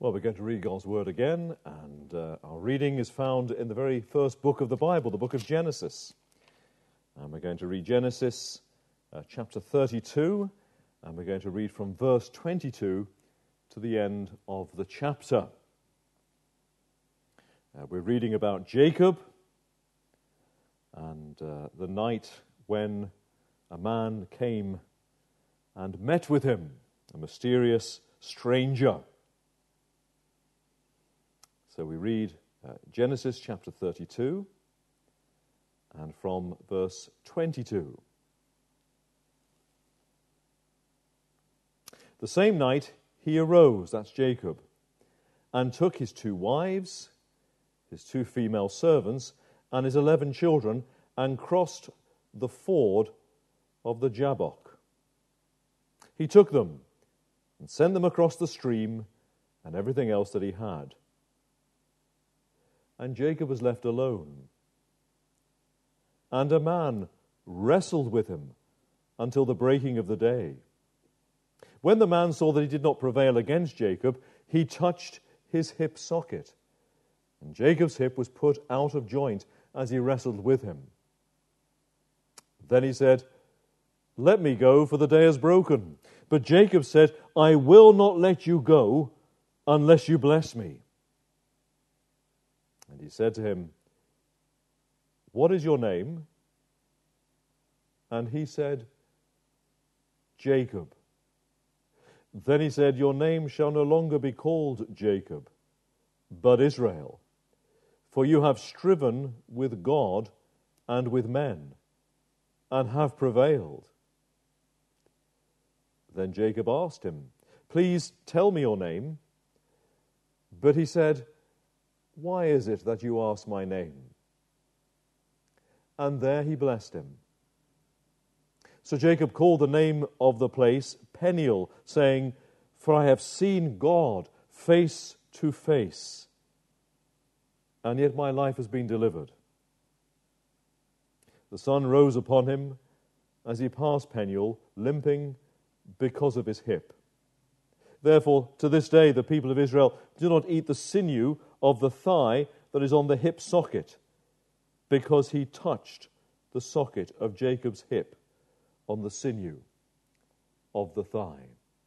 Well, we're going to read God's Word again, and our reading is found in the very first book of the Bible, the book of Genesis. And we're going to read Genesis chapter 32, and we're going to read from verse 22 to the end of the chapter. We're reading about Jacob and the night when a man came and met with him, a mysterious stranger. So we read Genesis chapter 32 and from verse 22. The same night he arose, that's Jacob, and took his 2 wives, his 2 female servants, and his 11 children, and crossed the ford of the Jabbok. He took them and sent them across the stream and everything else that he had. And Jacob was left alone. And a man wrestled with him until the breaking of the day. When the man saw that he did not prevail against Jacob, he touched his hip socket. And Jacob's hip was put out of joint as he wrestled with him. Then he said, "Let me go, for the day is broken." But Jacob said, "I will not let you go unless you bless me." And he said to him, "What is your name?" And he said, "Jacob." Then he said, "Your name shall no longer be called Jacob, but Israel, for you have striven with God and with men, and have prevailed." Then Jacob asked him, "Please tell me your name." But he said, "Why is it that you ask my name?" And there he blessed him. So Jacob called the name of the place Peniel, saying, "For I have seen God face to face, and yet my life has been delivered." The sun rose upon him as he passed Peniel, limping because of his hip. Therefore, to this day, the people of Israel do not eat the sinew of the thigh that is on the hip socket, because he touched the socket of Jacob's hip on the sinew of the thigh.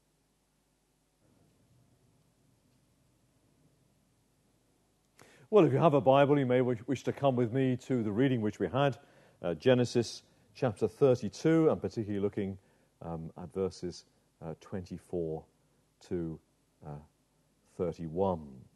Well, if you have a Bible, you may wish to come with me to the reading which we had, Genesis chapter 32, and particularly looking at verses 24 to 31.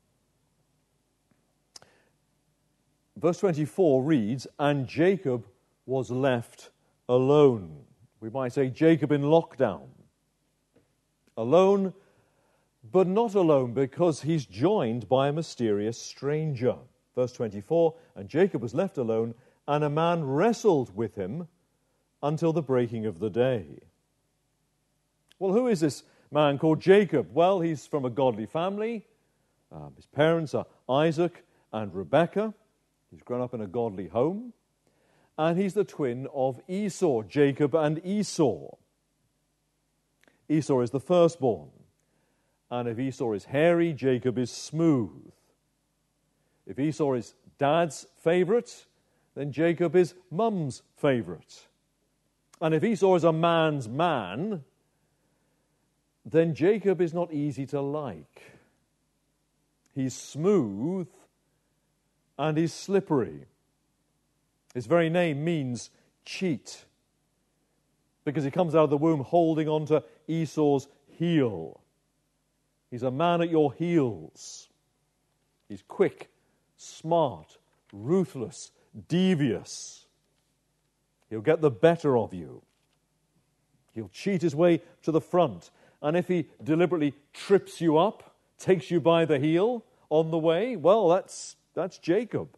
Verse 24 reads, "And Jacob was left alone." We might say Jacob in lockdown. Alone, but not alone, because he's joined by a mysterious stranger. Verse 24, "And Jacob was left alone, and a man wrestled with him until the breaking of the day." Well, who is this man called Jacob? Well, he's from a godly family. His parents are Isaac and Rebekah. He's grown up in a godly home. And he's the twin of Esau, Jacob and Esau. Esau is the firstborn. And if Esau is hairy, Jacob is smooth. If Esau is dad's favorite, then Jacob is mum's favorite. And if Esau is a man's man, then Jacob is not easy to like. He's smooth and he's slippery. His very name means cheat, because he comes out of the womb holding on to Esau's heel. He's a man at your heels. He's quick, smart, ruthless, devious. He'll get the better of you. He'll cheat his way to the front. And if he deliberately trips you up, takes you by the heel on the way, well, that's Jacob.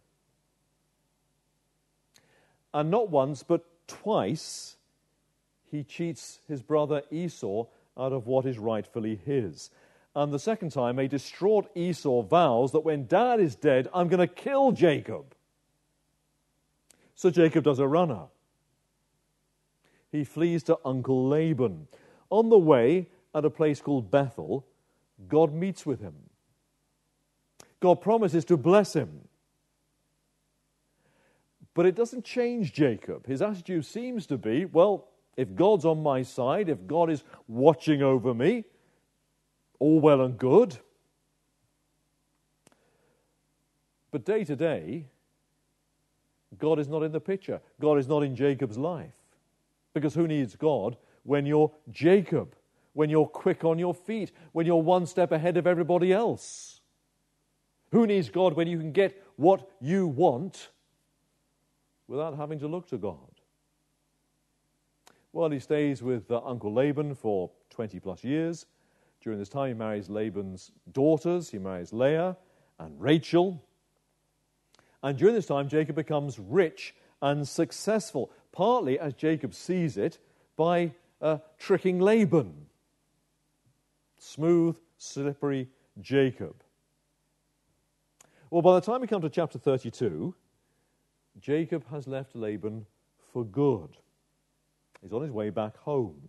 And not once, but twice, he cheats his brother Esau out of what is rightfully his. And the second time, a distraught Esau vows that when Dad is dead, I'm going to kill Jacob. So Jacob does a runner. He flees to Uncle Laban. On the way, at a place called Bethel, God meets with him. God promises to bless him. But it doesn't change Jacob. His attitude seems to be, well, if God's on my side, if God is watching over me, all well and good. But day to day, God is not in the picture. God is not in Jacob's life. Because who needs God when you're Jacob, when you're quick on your feet, when you're one step ahead of everybody else? Who needs God when you can get what you want without having to look to God? Well, he stays with Uncle Laban for 20 plus years. During this time, he marries Laban's daughters. He marries Leah and Rachel. And during this time, Jacob becomes rich and successful, partly, as Jacob sees it, by tricking Laban. Smooth, slippery Jacob. Well, by the time we come to chapter 32, Jacob has left Laban for good. He's on his way back home.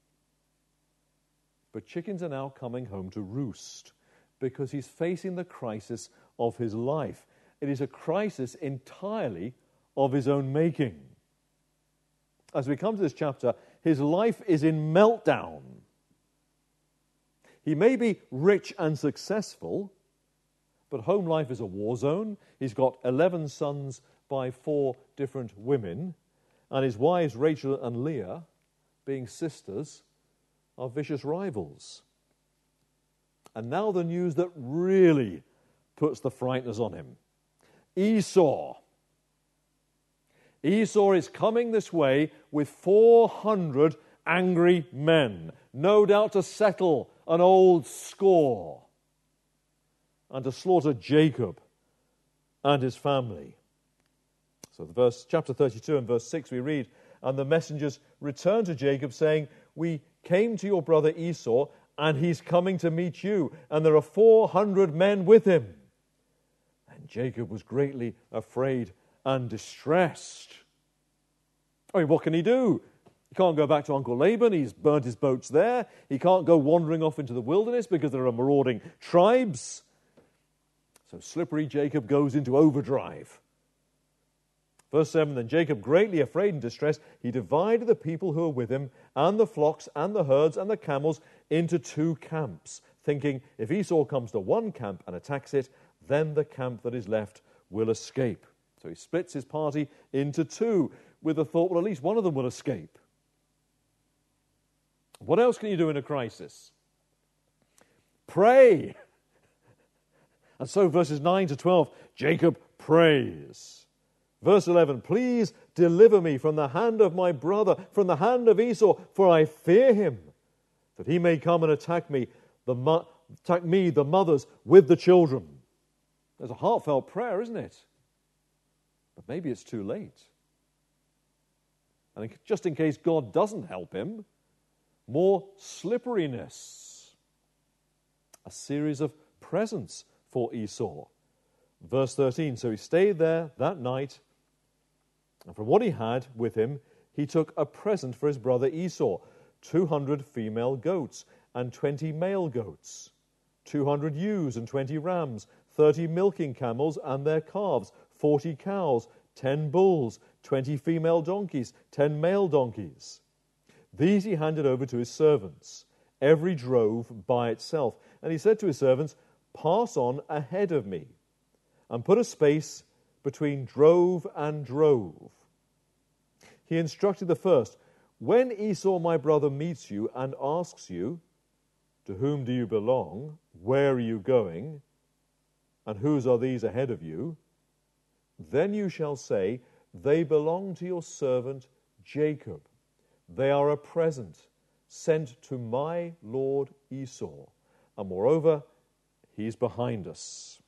But chickens are now coming home to roost because he's facing the crisis of his life. It is a crisis entirely of his own making. As we come to this chapter, his life is in meltdown. He may be rich and successful, but home life is a war zone. He's got 11 sons by 4 different women, and his wives, Rachel and Leah, being sisters, are vicious rivals. And now the news that really puts the frighteners on him. Esau. Esau is coming this way with 400 angry men, no doubt to settle an old score and to slaughter Jacob and his family. So chapter 32 and verse 6 we read, "And the messengers returned to Jacob, saying, We came to your brother Esau, and he's coming to meet you, and there are 400 men with him." And Jacob was greatly afraid and distressed. I mean, what can he do? He can't go back to Uncle Laban. He's burnt his boats there. He can't go wandering off into the wilderness because there are marauding tribes. So slippery Jacob goes into overdrive. Verse 7, "Then Jacob, greatly afraid and distressed, he divided the people who were with him, and the flocks, and the herds, and the camels, into 2 camps, thinking, if Esau comes to one camp and attacks it, then the camp that is left will escape." So he splits his party into 2, with the thought, well, at least one of them will escape. What else can you do in a crisis? Pray. And so verses 9 to 12, Jacob prays. Verse 11, "Please deliver me from the hand of my brother, from the hand of Esau, for I fear him, that he may come and attack me, the mothers with the children." There's a heartfelt prayer, isn't it? But maybe it's too late. And just in case God doesn't help him, more slipperiness. A series of presents for Esau. Verse 13, "So he stayed there that night, and from what he had with him, he took a present for his brother Esau, 200 female goats and 20 male goats, 200 ewes and 20 rams, 30 milking camels and their calves, 40 cows, 10 bulls, 20 female donkeys, 10 male donkeys. These he handed over to his servants, every drove by itself. And he said to his servants, 'Pass on ahead of me, and put a space between drove and drove.' He instructed the first, 'When Esau my brother meets you and asks you, to whom do you belong? Where are you going? And whose are these ahead of you? Then you shall say, they belong to your servant Jacob. They are a present sent to my lord Esau. And moreover, he's behind us.'"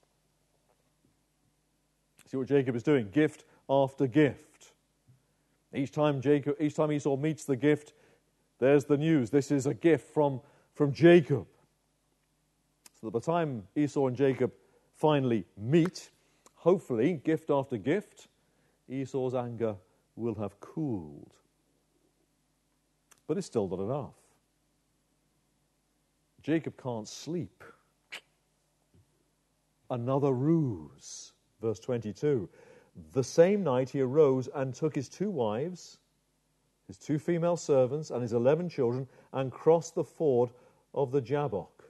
See what Jacob is doing? Gift after gift. Each time Esau meets the gift, there's the news. This is a gift from Jacob. So by the time Esau and Jacob finally meet, hopefully, gift after gift, Esau's anger will have cooled. But it's still not enough. Jacob can't sleep. another ruse. Verse 22. The same night he arose and took his 2 wives, his 2 female servants, and his 11 children, and crossed the ford of the Jabbok.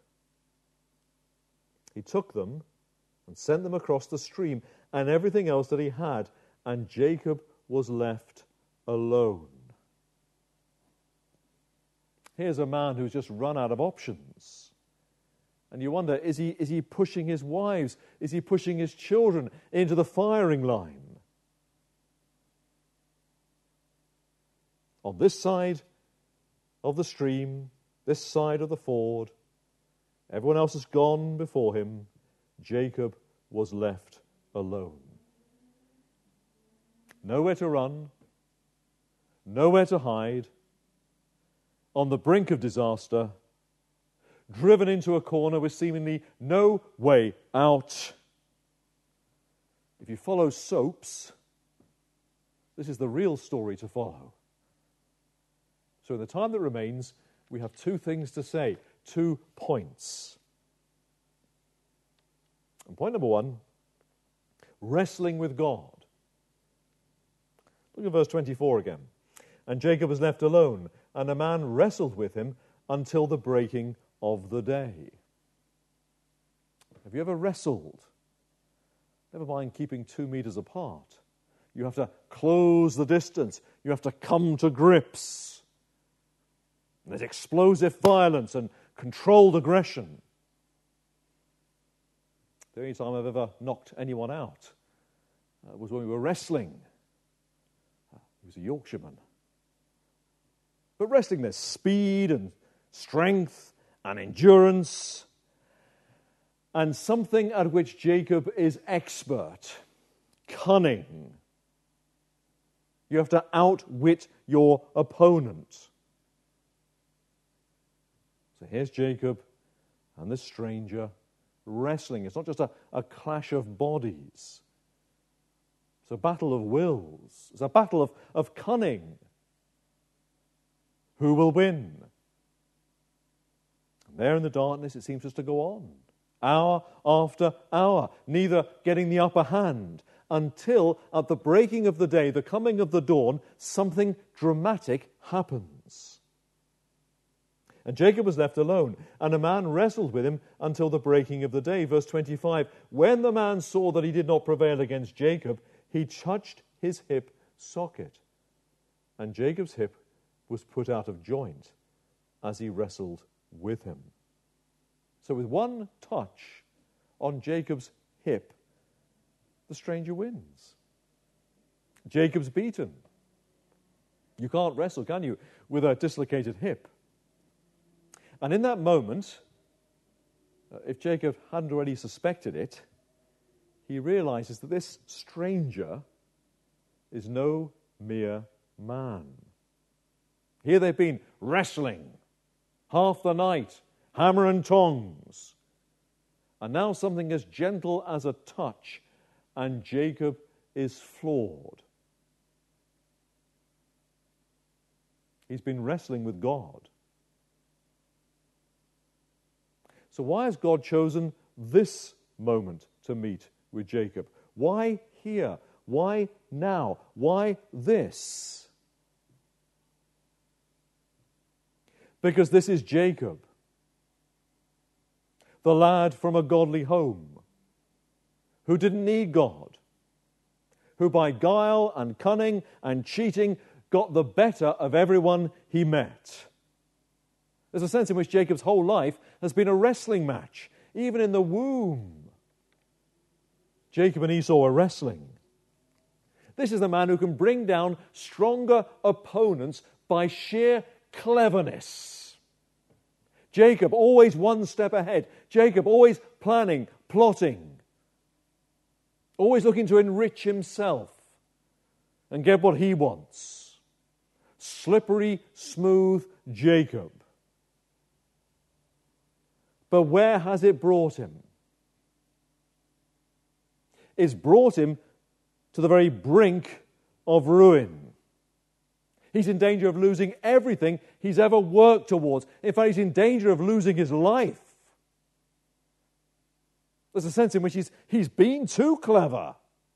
He took them and sent them across the stream, and everything else that he had, and Jacob was left alone. Here's a man who's just run out of options. And you wonder, is he pushing his wives? Is he pushing his children into the firing line? On this side of the stream, this side of the ford, everyone else has gone before him. Jacob was left alone. Nowhere to run, nowhere to hide, on the brink of disaster, driven into a corner with seemingly no way out. If you follow soaps, this is the real story to follow. So in the time that remains, we have 2 things to say, 2 points. And point number 1, wrestling with God. Look at verse 24 again. And Jacob was left alone, and a man wrestled with him until the breaking of the day. Have you ever wrestled? Never mind keeping 2 meters apart. You have to close the distance. You have to come to grips. There's explosive violence and controlled aggression. The only time I've ever knocked anyone out was when we were wrestling. He was a Yorkshireman. But wrestling, there's speed and strength and endurance, and something at which Jacob is expert: cunning. You have to outwit your opponent. So here's Jacob and this stranger wrestling. It's not just a clash of bodies. It's a battle of wills. It's a battle of cunning. Who will win? And there in the darkness, it seems just to go on, hour after hour, neither getting the upper hand, until at the breaking of the day, the coming of the dawn, something dramatic happens. And Jacob was left alone, and a man wrestled with him until the breaking of the day. Verse 25, when the man saw that he did not prevail against Jacob, he touched his hip socket, and Jacob's hip was put out of joint as he wrestled with him. So with one touch on Jacob's hip, the stranger wins. Jacob's beaten. You can't wrestle, can you, with a dislocated hip? And in that moment, if Jacob hadn't already suspected it, he realizes that this stranger is no mere man. Here they've been wrestling half the night, hammer and tongs. And now something as gentle as a touch, and Jacob is floored. He's been wrestling with God. So why has God chosen this moment to meet with Jacob? Why here? Why now? Why this? Because this is Jacob, the lad from a godly home, who didn't need God, who by guile and cunning and cheating got the better of everyone he met. There's a sense in which Jacob's whole life has been a wrestling match. Even in the womb, Jacob and Esau are wrestling. This is the man who can bring down stronger opponents by sheer cleverness. Jacob always one step ahead. Jacob always planning, plotting, always looking to enrich himself and get what he wants. Slippery, smooth Jacob. But where has it brought him? It's brought him to the very brink of ruin. He's in danger of losing everything he's ever worked towards. In fact, he's in danger of losing his life. There's a sense in which he's been too clever.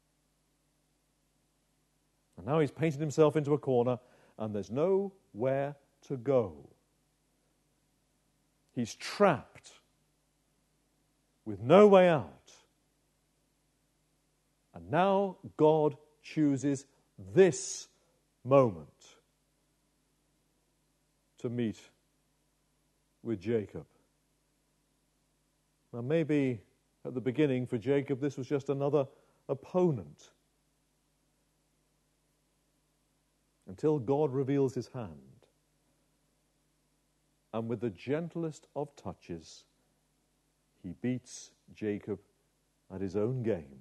And now he's painted himself into a corner, and there's nowhere to go. He's trapped with no way out. And now God chooses this moment to meet with Jacob. Now maybe at the beginning for Jacob this was just another opponent, until God reveals his hand, and with the gentlest of touches he beats Jacob at his own game.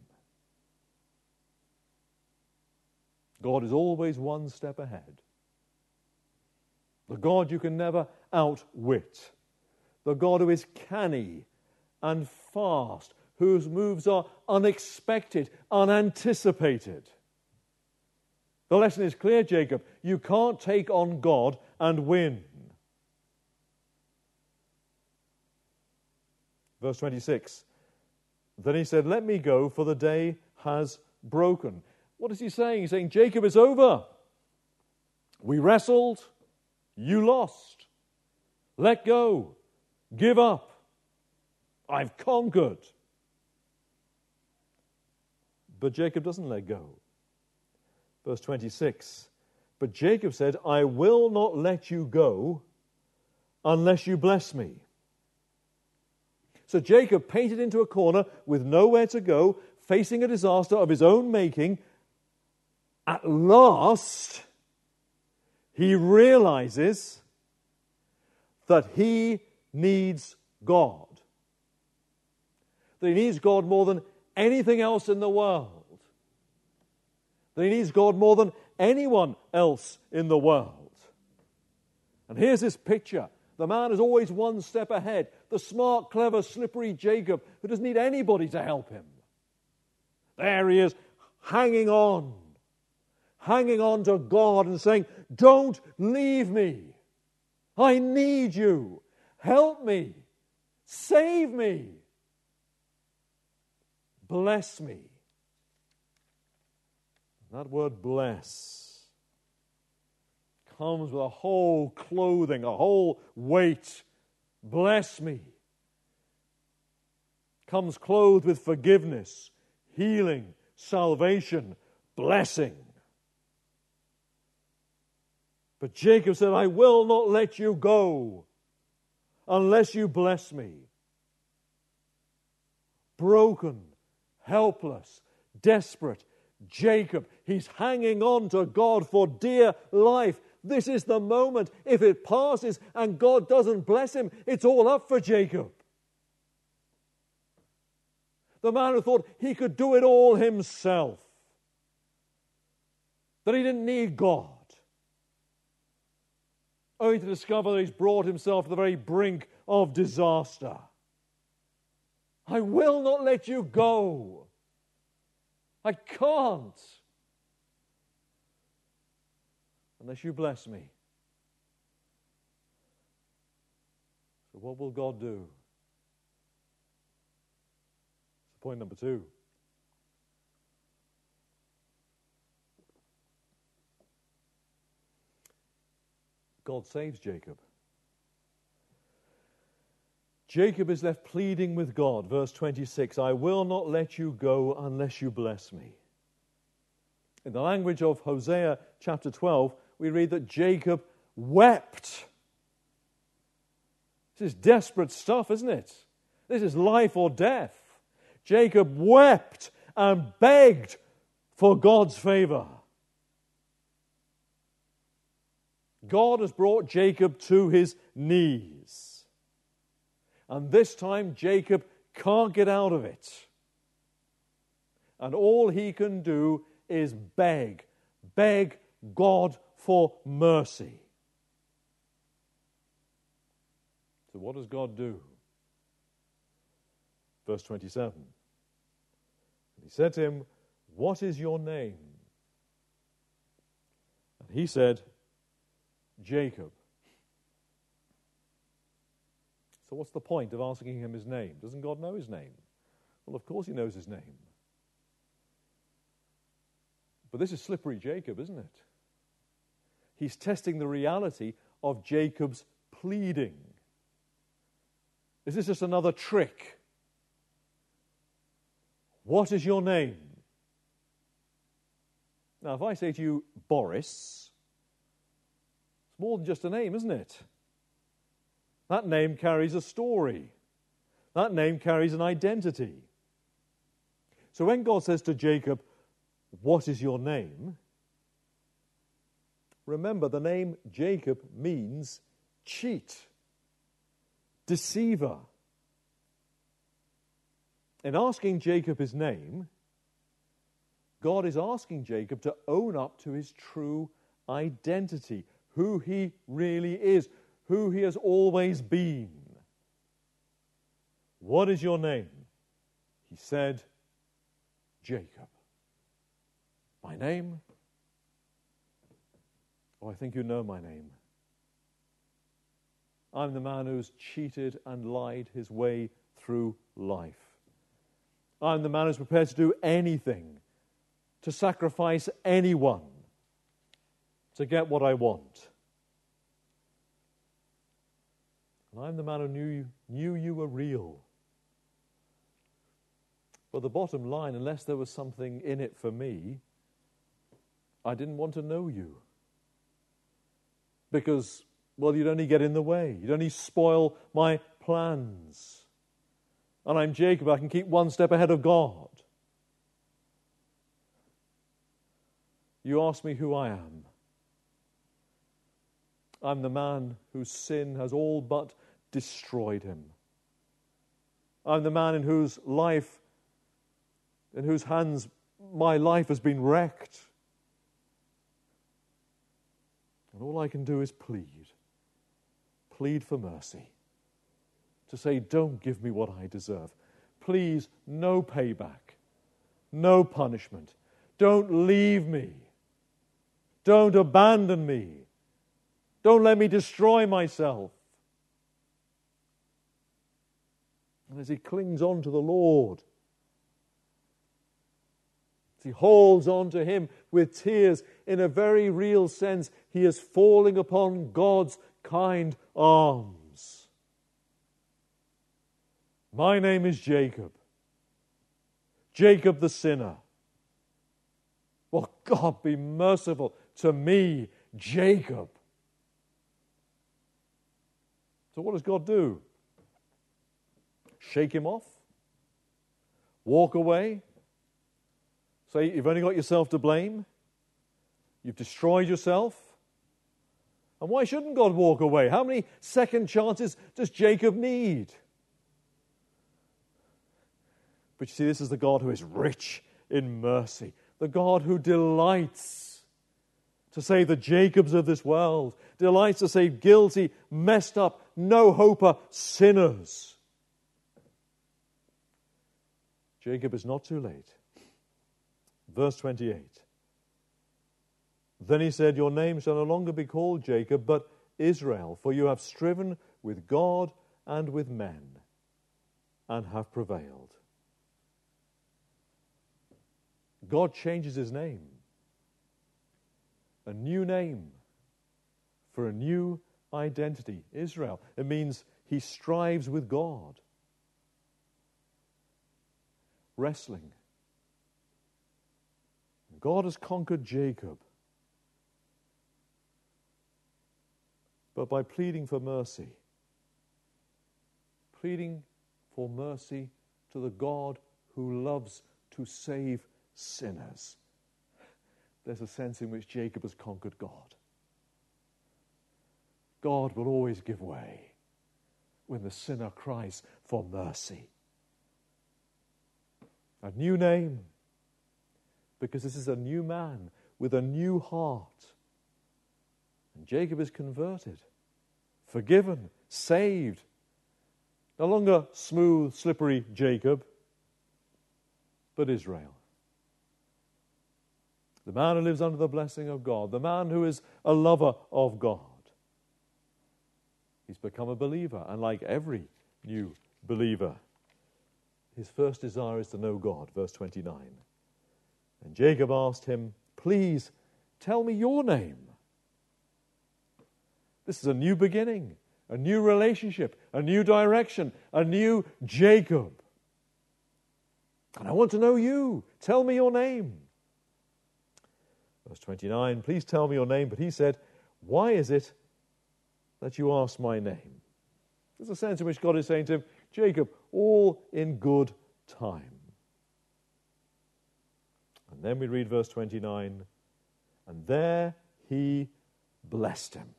God is always one step ahead. The God you can never outwit. The God who is canny and fast, whose moves are unexpected, unanticipated. The lesson is clear, Jacob. You can't take on God and win. Verse 26. Then he said, let me go, for the day has broken. What is he saying? He's saying, Jacob, it's over. We wrestled. You lost. Let go. Give up. I've conquered. But Jacob doesn't let go. Verse 26. But Jacob said, I will not let you go unless you bless me. So Jacob, painted into a corner with nowhere to go, facing a disaster of his own making, at last he realizes that he needs God. That he needs God more than anything else in the world. That he needs God more than anyone else in the world. And here's this picture. The man is always one step ahead. The smart, clever, slippery Jacob who doesn't need anybody to help him. There he is, hanging on to God and saying, don't leave me. I need you. Help me. Save me. Bless me. That word bless comes with a whole clothing, a whole weight. Bless me. Comes clothed with forgiveness, healing, salvation, blessing. But Jacob said, I will not let you go unless you bless me. Broken, helpless, desperate, Jacob, he's hanging on to God for dear life. This is the moment. If it passes and God doesn't bless him, it's all up for Jacob. The man who thought he could do it all himself, that he didn't need God, only to discover that he's brought himself to the very brink of disaster. I will not let you go. I can't unless you bless me. So what will God do? Point number 2. God saves Jacob. Jacob is left pleading with God. Verse 26, I will not let you go unless you bless me. In the language of Hosea chapter 12, we read that Jacob wept. This is desperate stuff, isn't it? This is life or death. Jacob wept and begged for God's favor. God has brought Jacob to his knees. And this time Jacob can't get out of it. And all he can do is beg God for mercy. So what does God do? Verse 27. He said to him, what is your name? And he said, Jacob. So what's the point of asking him his name? Doesn't God know his name? Well, of course he knows his name. But this is slippery Jacob, isn't it? He's testing the reality of Jacob's pleading. Is this just another trick? What is your name? Now, if I say to you, Boris, it's more than just a name, isn't it? That name carries a story. That name carries an identity. So when God says to Jacob, what is your name? Remember, the name Jacob means cheat, deceiver. In asking Jacob his name, God is asking Jacob to own up to his true identity, who he really is, who he has always been. What is your name? He said, Jacob. My name? Oh, I think you know my name. I'm the man who's cheated and lied his way through life. I'm the man who's prepared to do anything, to sacrifice anyone, to get what I want. And I'm the man who knew you were real. But the bottom line, unless there was something in it for me, I didn't want to know you. Because, well, you'd only get in the way. You'd only spoil my plans. And I'm Jacob, I can keep one step ahead of God. You ask me who I am. I'm the man whose sin has all but destroyed him. I'm the man in whose hands my life has been wrecked. And all I can do is plead for mercy. To say, don't give me what I deserve. Please, no payback, no punishment. Don't leave me. Don't abandon me. Don't let me destroy myself. And as he clings on to the Lord, as he holds on to him with tears, in a very real sense, he is falling upon God's kind arms. My name is Jacob. Jacob the sinner. Well, God be merciful to me, Jacob. So what does God do? Shake him off? Walk away? Say, you've only got yourself to blame? You've destroyed yourself? And why shouldn't God walk away? How many second chances does Jacob need? But you see, this is the God who is rich in mercy. The God who delights to save the Jacobs of this world. Delights to save guilty, messed up, no-hoper sinners. Jacob is not too late. Verse 28. Then he said, your name shall no longer be called Jacob, but Israel, for you have striven with God and with men, and have prevailed. God changes his name. A new name for a new identity. Israel. It means he strives with God. Wrestling. God has conquered Jacob. But by pleading for mercy. Pleading for mercy to the God who loves to save sinners. There's a sense in which Jacob has conquered God. God will always give way when the sinner cries for mercy. A new name, because this is a new man with a new heart. And Jacob is converted, forgiven, saved. No longer smooth, slippery Jacob, but Israel. The man who lives under the blessing of God, the man who is a lover of God. He's become a believer, and like every new believer, His first desire is to know God, verse 29. And Jacob asked him, please tell me your name. This is a new beginning, a new relationship, a new direction, a new Jacob. And I want to know you. Tell me your name. Verse 29, please tell me your name. But he said, why is it that you ask my name? There's a sense in which God is saying to him, Jacob, all in good time. And then we read verse 29, and there he blessed him.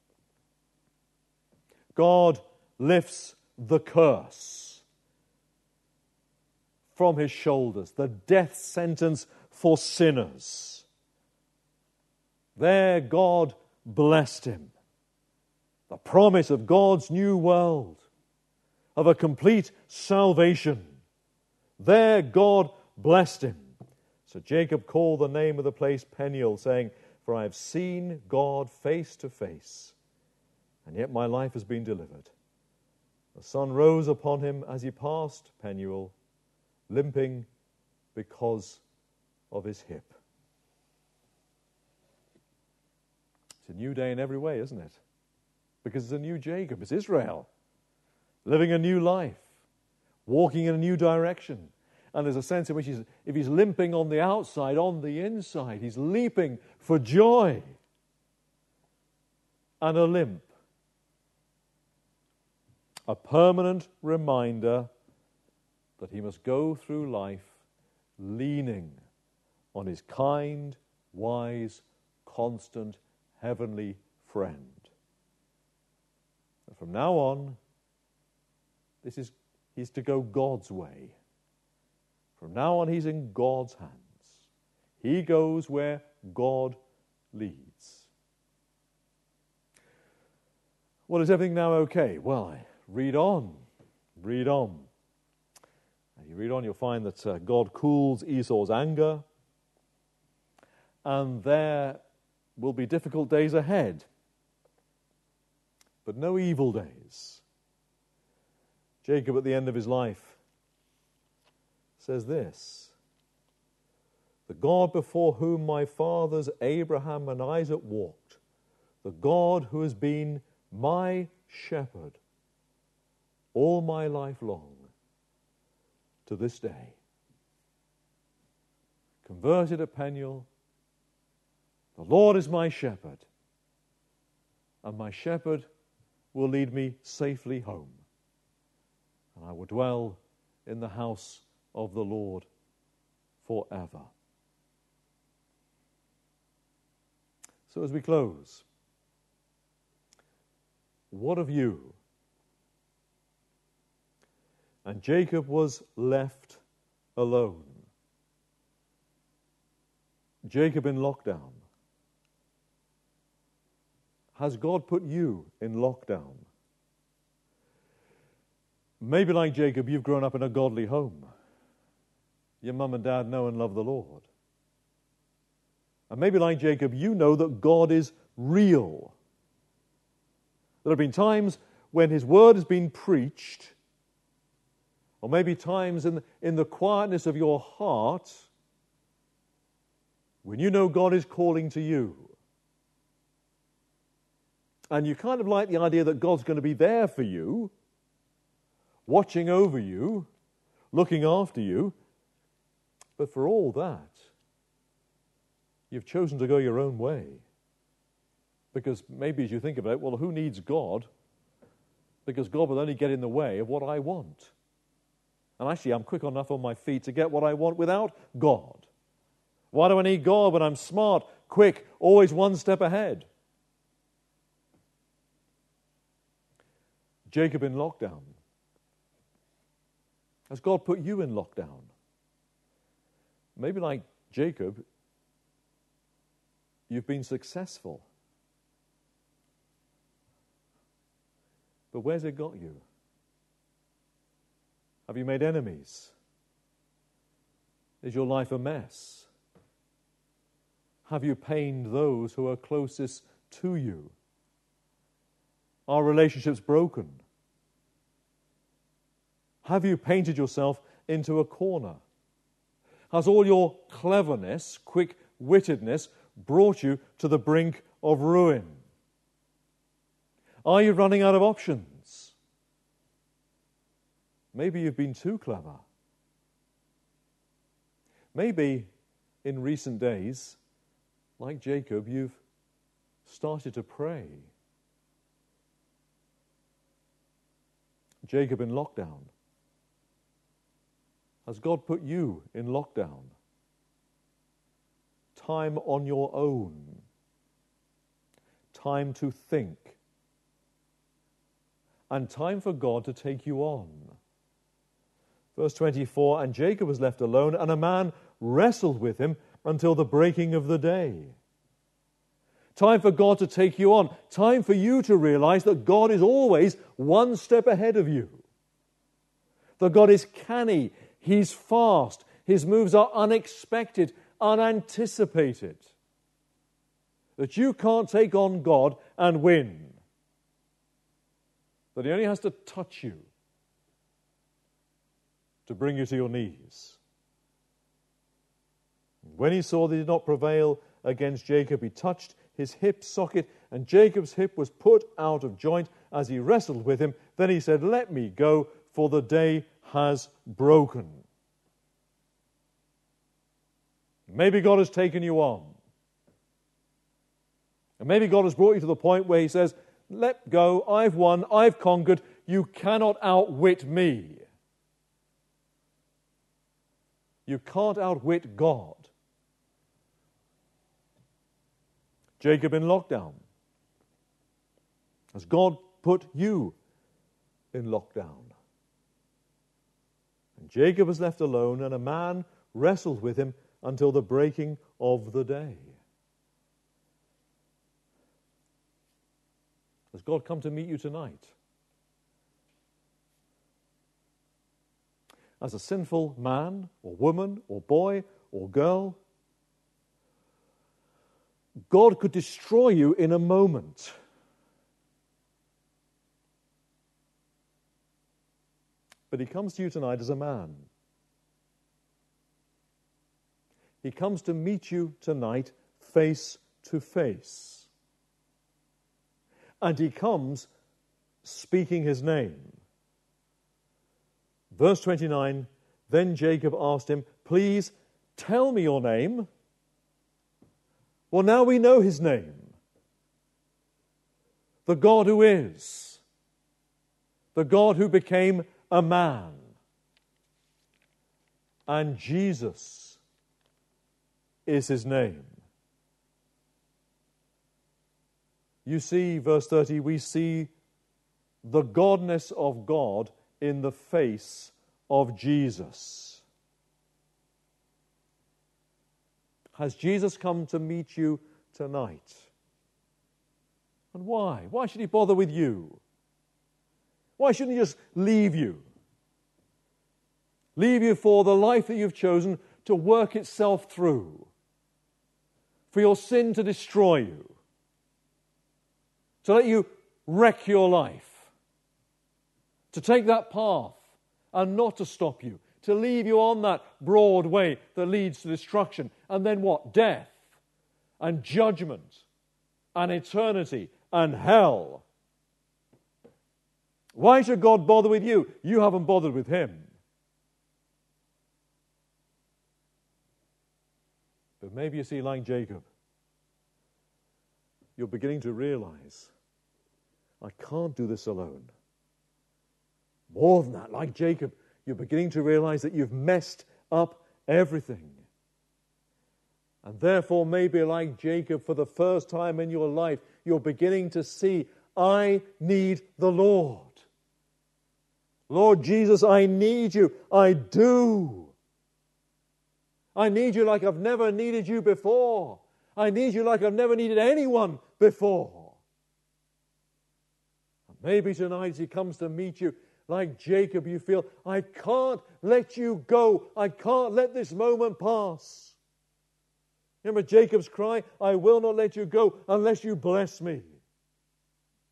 God lifts the curse from his shoulders, the death sentence for sinners. There God blessed him. The promise of God's new world, of a complete salvation. There God blessed him. So Jacob called the name of the place Peniel, saying, for I have seen God face to face, and yet my life has been delivered. The sun rose upon him as he passed Peniel, limping because of his hip. It's a new day in every way, isn't it? Because it's a new Jacob. It's Israel living a new life, walking in a new direction. And there's a sense in which if he's limping on the outside, on the inside, he's leaping for joy. And a limp, a permanent reminder that he must go through life leaning on his kind, wise, constant, heavenly friend. And from now on, he's to go God's way. From now on, he's in God's hands. He goes where God leads. Well, is everything now okay? Well, read on. Read on. As you read on, you'll find that God cools Esau's anger, and there will be difficult days ahead, but no evil days. Jacob, at the end of his life, says this, the God before whom my fathers Abraham and Isaac walked, the God who has been my shepherd all my life long, to this day, converted at Peniel, the Lord is my shepherd, and my shepherd will lead me safely home, and I will dwell in the house of the Lord forever. So as we close, what of you? And Jacob was left alone. Jacob in lockdown. Has God put you in lockdown? Maybe like Jacob, you've grown up in a godly home. Your mum and dad know and love the Lord. And maybe like Jacob, you know that God is real. There have been times when his word has been preached, or maybe times in the quietness of your heart when you know God is calling to you. And you kind of like the idea that God's going to be there for you, watching over you, looking after you. But for all that, you've chosen to go your own way. Because maybe as you think about it, well, who needs God? Because God will only get in the way of what I want. And actually, I'm quick enough on my feet to get what I want without God. Why do I need God when I'm smart, quick, always one step ahead? Jacob in lockdown. Has God put you in lockdown? Maybe like Jacob, you've been successful. But where's it got you? Have you made enemies? Is your life a mess? Have you pained those who are closest to you? Are relationships broken? Have you painted yourself into a corner? Has all your cleverness, quick-wittedness, brought you to the brink of ruin? Are you running out of options? Maybe you've been too clever. Maybe in recent days, like Jacob, you've started to pray. Jacob in lockdown. Has God put you in lockdown? Time on your own. Time to think. And time for God to take you on. Verse 24, and Jacob was left alone, and a man wrestled with him until the breaking of the day. Time for God to take you on. Time for you to realize that God is always one step ahead of you. That God is canny, He's fast, His moves are unexpected, unanticipated. That you can't take on God and win. That He only has to touch you to bring you to your knees. When he saw that he did not prevail against Jacob, he touched his hip socket, and Jacob's hip was put out of joint as he wrestled with him. Then he said, "Let me go, for the day has broken." Maybe God has taken you on. And maybe God has brought you to the point where He says, "Let go, I've won, I've conquered, you cannot outwit me." You can't outwit God. Jacob in lockdown. Has God put you in lockdown? And Jacob was left alone, and a man wrestled with him until the breaking of the day. Has God come to meet you tonight? As a sinful man or woman or boy or girl, God could destroy you in a moment. But He comes to you tonight as a man. He comes to meet you tonight face to face. And He comes speaking His name. Verse 29, then Jacob asked him, "Please tell me your name." Well, now we know His name. The God who is. The God who became a man. And Jesus is His name. You see, verse 30, we see the godness of God in the face of Jesus. Has Jesus come to meet you tonight? And why? Why should He bother with you? Why shouldn't He just leave you? Leave you for the life that you've chosen to work itself through. For your sin to destroy you. To let you wreck your life. To take that path and not to stop you. To leave you on that broad way that leads to destruction. And then what? Death and judgment and eternity and hell. Why should God bother with you? You haven't bothered with Him. But maybe you see, like Jacob, you're beginning to realize, I can't do this alone. More than that, like Jacob, you're beginning to realize that you've messed up everything. And therefore, maybe like Jacob, for the first time in your life, you're beginning to see, I need the Lord. Lord Jesus, I need you. I do. I need you like I've never needed you before. I need you like I've never needed anyone before. And maybe tonight as He comes to meet you, like Jacob, you feel, I can't let you go. I can't let this moment pass. Remember Jacob's cry, I will not let you go unless you bless me.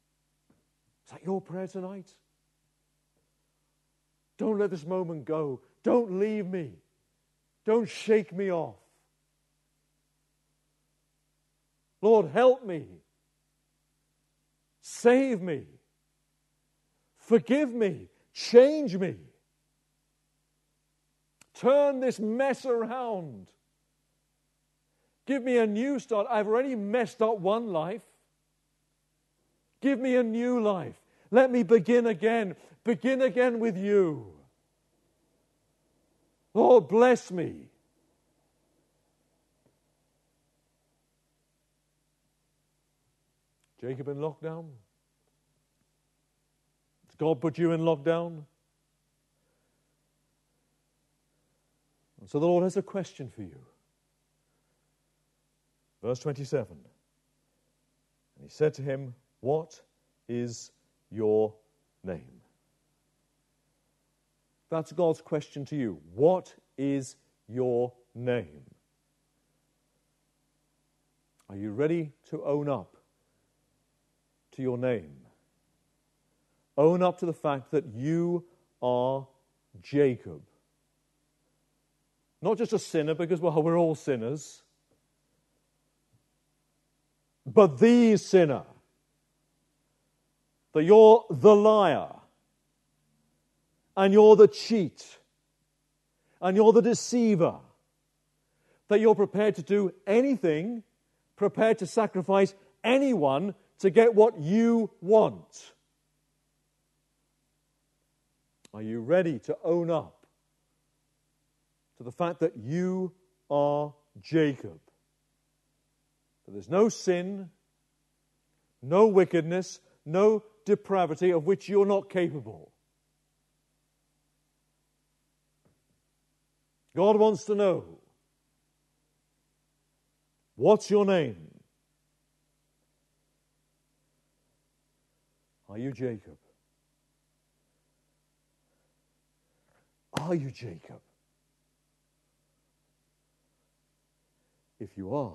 Is that your prayer tonight? Don't let this moment go don't leave me. Don't shake me off. Lord, help me. Save me. Forgive me. Change me. Turn this mess around. Give me a new start. I've already messed up one life. Give me a new life. Let me begin again. Begin again with you. Lord, bless me. Jacob in lockdown? Does God put you in lockdown? And so the Lord has a question for you. Verse 27. And he said to him, what is your name? That's God's question to you. What is your name? Are you ready to own up to your name? Own up to the fact that you are Jacob. Not just a sinner, because, well, we're all sinners. But the sinner. That you're the liar. And you're the cheat. And you're the deceiver. That you're prepared to do anything, prepared to sacrifice anyone to get what you want. Are you ready to own up to the fact that you are Jacob? That there's no sin, no wickedness, no depravity of which you're not capable. God wants to know, what's your name? Are you Jacob? Are you Jacob? If you are,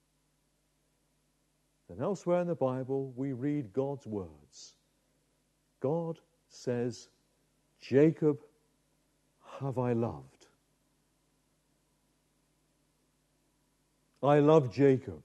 then elsewhere in the Bible we read God's words. God says, Jacob have I loved. I love Jacob.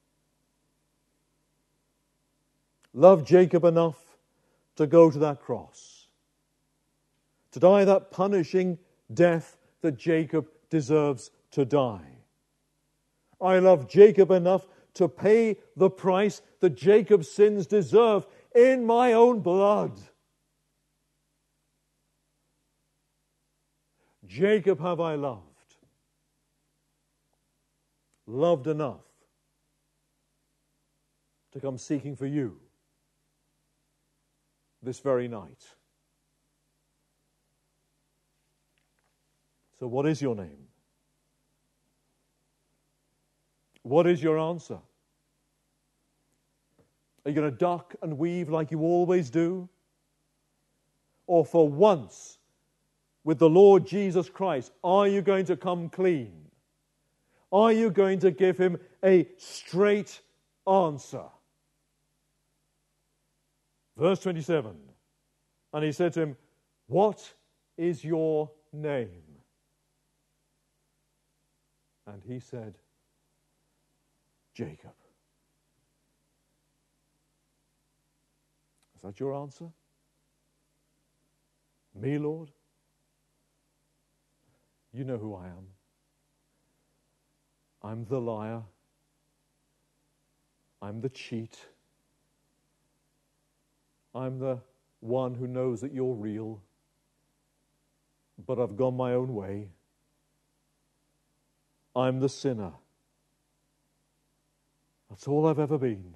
Love Jacob enough to go to that cross, to die that punishing death that Jacob deserves to die. I love Jacob enough to pay the price that Jacob's sins deserve in my own blood. Jacob have I loved. Loved enough to come seeking for you this very night. So what is your name? What is your answer? Are you going to duck and weave like you always do? Or for once, with the Lord Jesus Christ, are you going to come clean? Are you going to give him a straight answer? Verse 27. And he said to him, what is your name? And he said, Jacob. Is that your answer? Me, Lord? You know who I am. I'm the liar. I'm the cheat. I'm the one who knows that you're real, but I've gone my own way. I'm the sinner. That's all I've ever been.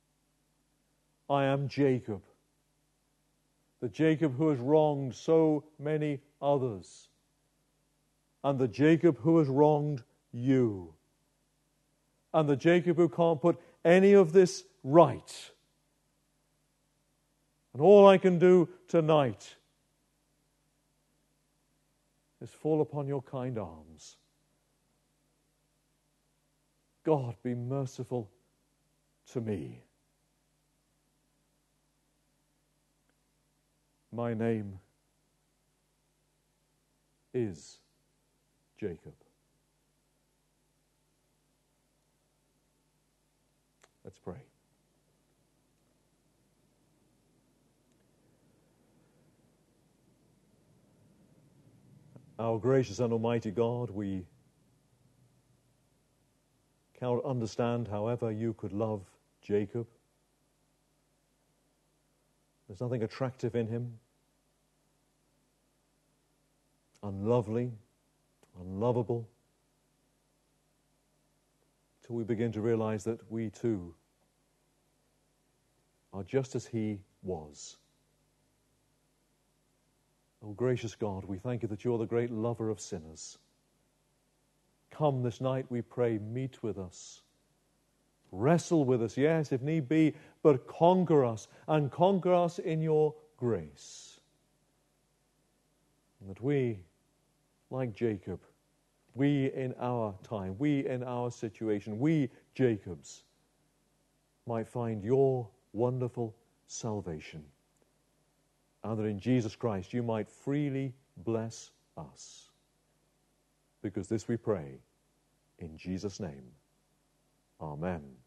I am Jacob. The Jacob who has wronged so many others. And the Jacob who has wronged you. And the Jacob who can't put any of this right. And all I can do tonight is fall upon your kind arms. God, be merciful to me. My name is Jacob. Let's pray. Our gracious and almighty God, we cannot understand however you could love Jacob. There's nothing attractive in him, unlovely, unlovable, till we begin to realize that we too are just as he was. Oh, gracious God, we thank you that you're the great lover of sinners. Come this night, we pray, meet with us. Wrestle with us, yes, if need be, but conquer us, and conquer us in your grace. And that we, like Jacob, we in our time, we in our situation, we Jacobs, might find your wonderful salvation. And that in Jesus Christ you might freely bless us. Because this we pray in Jesus' name. Amen.